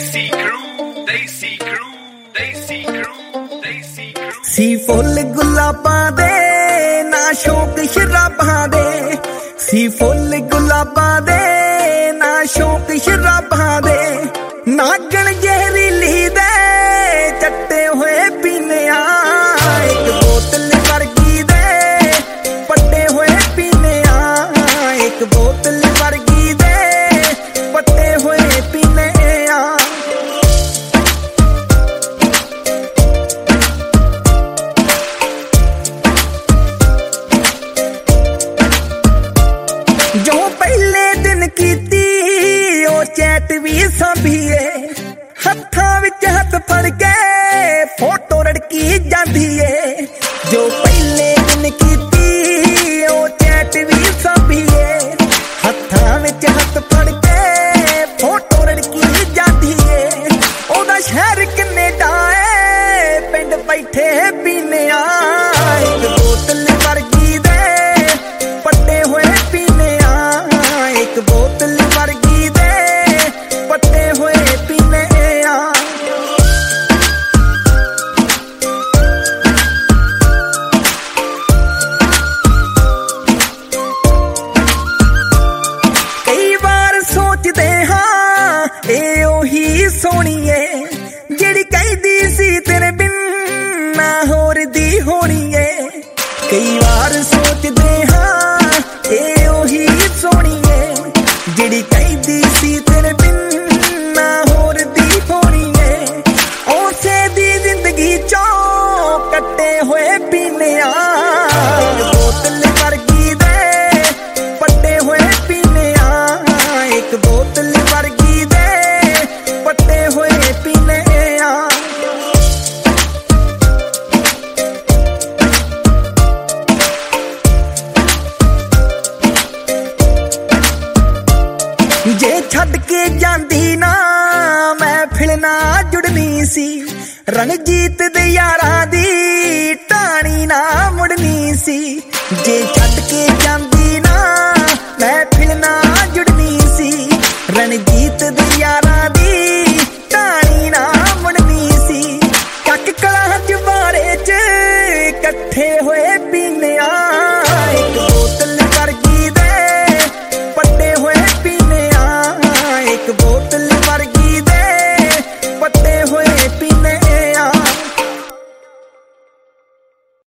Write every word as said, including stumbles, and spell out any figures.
Desi crew, Desi crew, Desi crew, Desi crew. ਸੀ ਫੁੱਲ ਗੁਲਾਬਾਂ ਦੇ ਨਾ ਸ਼ੌਕ ਸ਼ਰਾਬਾਂ ਦੇ, ਸੀ ਫੁੱਲ ਗੁਲਾਬਾਂ ਦੇ ਨਾ ਸ਼ੌਕ ਸ਼ਰਾਬਾਂ ਦੇ, ਨਾਗਣ ਜ਼ਹਿਰੀਲੀ ਦੇ ਚੱਟੇ ਹੋਏ ਪੀਨਿਆ, ਇੱਕ ਬੋਤਲ ਵਰਗੀ ਦੇ ਪੱਟੇ ਹੋਏ ਪੀਨਿਆ, ਇੱਕ ਬੋਤਲ ਵਰਗੀ ਦੇ ਪੱਟੇ ਹੋਏ ਪੀਨਿਆ। ਜੋ ਪਹਿਲੇ ਦਿਨ ਕੀਤੀ ਉਹ ਚੈਟ ਵੀ ਸਾਂਭੀਏ, ਹੱਥਾਂ ਵਿੱਚ ਹੱਥ ਫੜ ਕੇ ਫੋਟੋ ਰੜਕੀ ਜਾਂਦੀ ਏ। ਜੋ ਪਹਿਲੇ ਦਿਨ ਕੀਤੀ ਉਹ ਚੈਟ ਵੀ ਸਾਂਭੀਏ, ਹੱਥਾਂ ਵਿੱਚ ਹੱਥ ਫੜ ਕੇ ਫੋਟੋ ਰੜਕੀ ਜਾਂਦੀ ਏ। ਉਹਦਾ ਸ਼ਹਿਰ ਕੈਨੇਡਾ ਏ, ਪਿੰਡ ਬੈਠੇ ਪੀਨਿਆ, ਇੱਕ ਬੋਤਲ ਵਰਗੀ ਦੇ ਪੱਟੇ ਹੋਏ ਪੀਨਿਆ, ਇੱਕ ਬੋਤਲ ਵਰਗੀ ਦੇ ਪੱਟੇ ਹੋਏ ਪੀਨਿਆ। ਕਈ ਵਾਰ ਸੋਚਦੇ ਹਾਂ ਇਹ ਉਹੀ ਸੋਹਣੀ ਏ ਜਿਹੜੀ ਕਹਿੰਦੀ ਸੀ ਤੇਰੇ ਬਿਨ ਨਾ ਹੋਰ ਦੀ ਹੋਣੀ ਏ। ਕਈ ਵਾਰ ਸੋਚਦੇ ਹਾਂ ਇਹ ਉਹੀ ਸੋਹਣੀ ਏ ਜਿਹੜੀ ਕਹਿੰਦੀ ਸੀ ਤੇਰੇ ਬਿਨ ਨਾ ਹੋਰ ਦੀ ਹੋਣੀ ਏ। ਉਸੇ ਦੀ ਜ਼ਿੰਦਗੀ ਚੋਂ ਕੱਟੇ ਹੋਏ ਪੀਨਿਆ, ਬੋਤਲ ਵਰਗੀ ਦੇ ਪੱਟੇ ਹੋਏ ਪੀਨਿਆ, ਇੱਕ ਬੋਤਲ ਵਰਗੀ ਦੇ ਪੱਟੇ ਹੋਏ ਪੀਨਿਆ। ਜੇ ਛੱਡ ਕੇ ਜਾਂਦੀ ਨਾ ਮੈਂ ਫਿਰ ਨਾ ਜੁੜਨੀ ਸੀ, ਰਣਜੀਤ ਦੇ ਯਾਰਾਂ ਦੀ ਟਾਣੀ ਨਾ ਮੁੜਨੀ ਸੀ। ਜੇ ਛੱਡ ਕੇ ਜਾਂਦੀ ਨਾ ਮੈਂ ਫਿਰ ਨਾ ਜੁੜਨੀ ਸੀ, ਰਣਜੀਤ ਦੇ ਯਾਰਾਂ ਦੀ ਟਾਣੀ ਨਾ ਮੁੜਨੀ ਸੀ। ਚੱਕ ਕਲਾਂ ਚ ਬਾਰੇ ਚ ਇਕੱਠੇ ਹੋਏ ਪੀਨਿਆ, ਇੱਕ